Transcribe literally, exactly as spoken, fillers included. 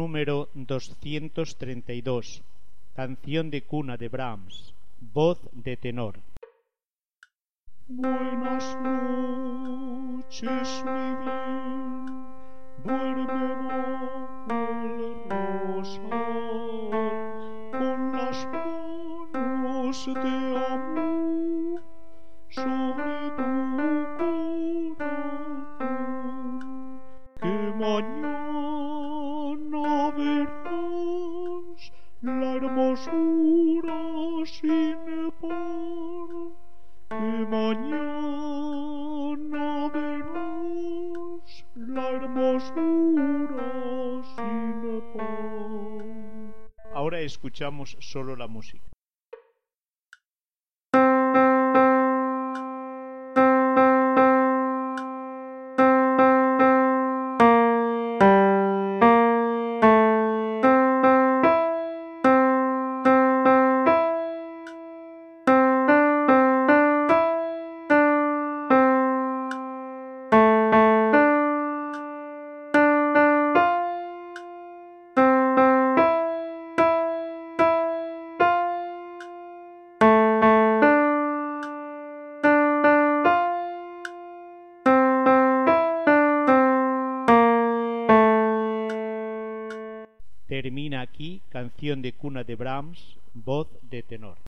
número doscientos treinta y dos, canción de cuna de Brahms, voz de tenor. Buenas noches, mi bien, duerme bajo el rosal, con las manos de amor sobre tu corazón, que mañana verás la hermosura sin par, que mañana verás la hermosura sin par. Ahora escuchamos solo la música. Termina aquí canción de cuna de Brahms, voz de tenor.